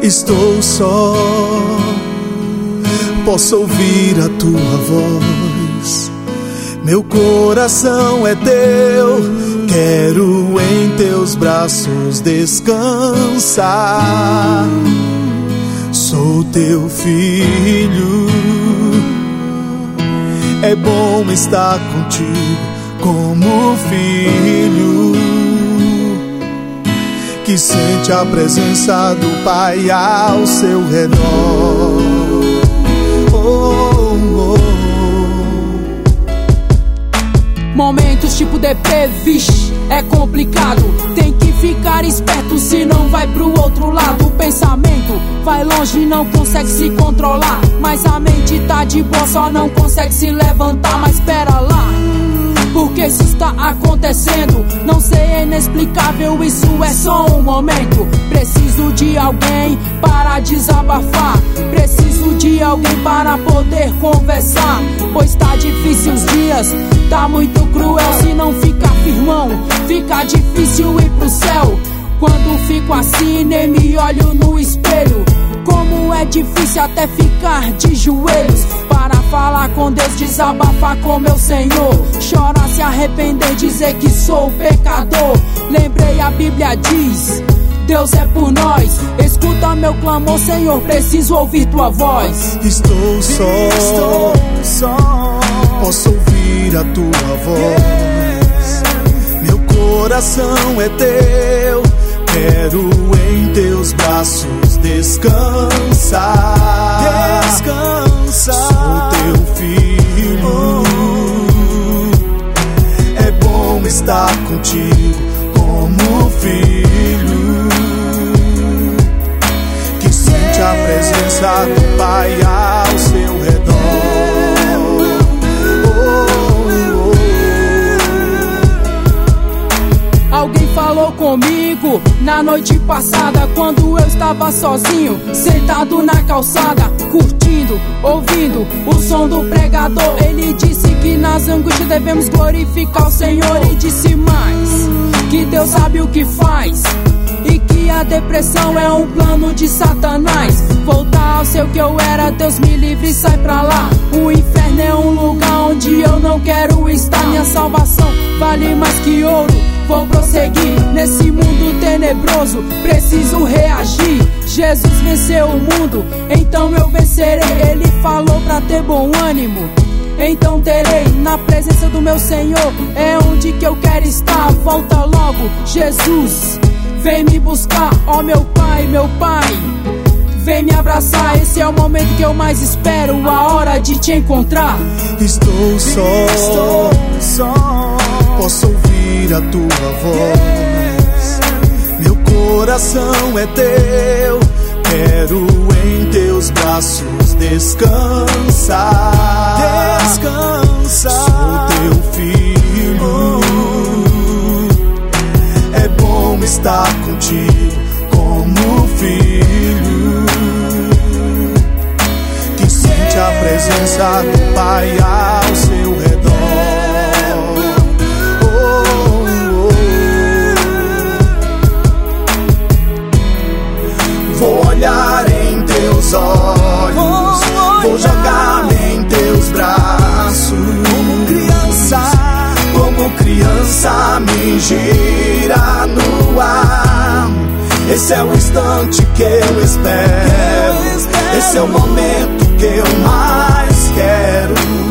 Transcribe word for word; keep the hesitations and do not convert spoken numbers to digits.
Estou só, posso ouvir a tua voz. Meu coração é teu, quero em teus braços descansar. Sou teu filho, é bom estar contigo como filho que sente a presença do Pai ao seu redor. Oh, oh. Momentos tipo D P, vixe, é complicado. Tem que ficar esperto, senão vai pro outro lado. O pensamento vai longe e não consegue se controlar, mas a mente tá de boa, só não consegue se levantar. Mas pera lá, porque isso está acontecendo? Não sei, é inexplicável, isso é só um momento. Preciso de alguém para desabafar, preciso de alguém para poder conversar, pois tá difícil os dias, tá muito cruel. Se não ficar firmão, fica difícil ir pro céu. Quando fico assim, nem me olho no espelho. Como é difícil até ficar de joelhos para falar com Deus, desabafar com meu Senhor. Chorar, se arrepender, dizer que sou pecador. Lembrei, a Bíblia diz: Deus é por nós. Escuta meu clamor, Senhor, preciso ouvir tua voz. Estou só, Estou só, posso ouvir a tua voz. Meu coração é teu, quero em teus braços descansar. Descansar. Sou teu filho, é bom estar contigo como filho que sente a presença do Pai ao seu redor. Alguém falou comigo na noite passada, quando eu estava sozinho, sentado na calçada, curtindo, ouvindo o som do pregador. Ele disse que nas angústias devemos glorificar o Senhor, e disse mais, que Deus sabe o que faz, e que a depressão é um plano de Satanás. Voltar ao seu que eu era, Deus me livre e sai pra lá. O inferno é um lugar onde eu não quero estar. Minha salvação vale mais que ouro. Vou prosseguir nesse mundo tenebroso, preciso reagir. Jesus venceu o mundo, então eu vencerei. Ele falou pra ter bom ânimo, então terei. Na presença do meu Senhor é onde que eu quero estar. Volta logo, Jesus, vem me buscar. Ó meu Pai, meu Pai, vem me abraçar. Esse é o momento que eu mais espero, a hora de te encontrar. Estou só, Estou só, posso ouvir a tua voz. Meu coração é teu, quero em teus braços descansar. Descansar. Sou teu filho, é bom estar contigo como filho que sente a presença do Pai ao seu redor. Vou olhar em teus olhos, vou jogar-me em teus braços. Como criança, como criança me gira no ar. Esse é o instante que eu espero, esse é o momento que eu mais quero.